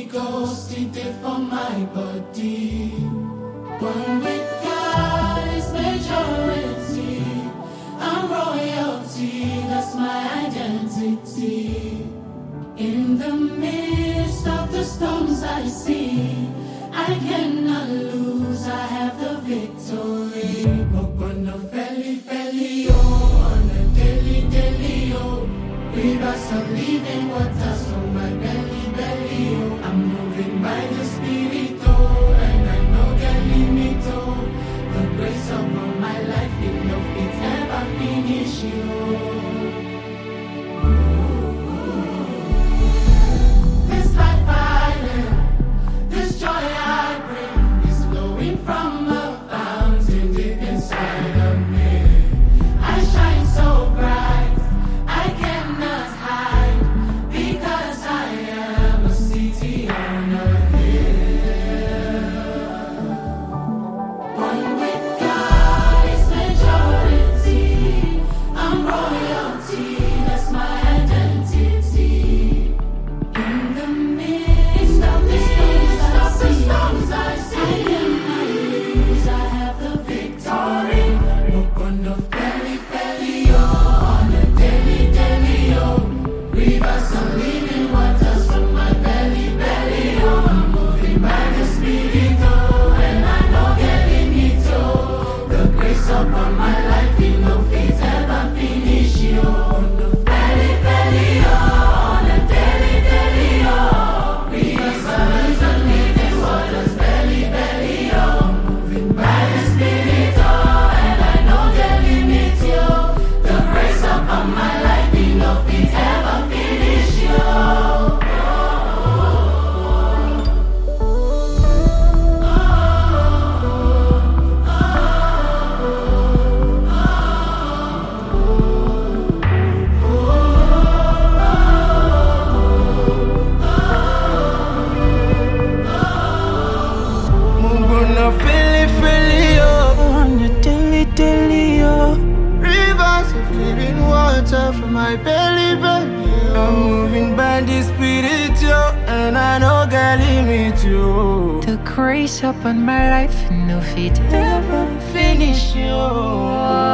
Ghost, he did for my body. One with God is majority. I'm royalty, that's my identity. In the midst of the storms I see, I cannot lose, I have the victory. Mokono feli, oh, on a daily, oh. Rivers of living waters from my belly, oh. I'm moving by the Spirit, oh, and I know the limit, oh. The grace upon my life, it no fit ever finish, oh. This life I live, this joy I bring, is flowing from a fountain deep inside of me. I shine so bright, I cannot hide, because I am a city on a hill. One with God is majority. I'm royalty, that's my identity. In the midst of the storms I see, I cannot lose, I have the victory. Mokono feli, oh, on a daily, oh. Rivers of living waters from my belly, oh. I'm moving by the Spirit, oh, and I know getting it, oh. The grace upon my life, it no fit ever finish, oh. Mokono feli, oh, on a daily, oh. Rivers of living waters, belly, oh. I'm moving by the Spirit, oh, and I know getting it, oh. The grace upon my life, it no fit ever finish, oh. Munguna fili, oh, on your daily, oh. Rivers of living water from my belly, oh. I'm moving by the Spirit, oh, and I know God limit, oh. The grace upon my life, no fit ever Finish, oh.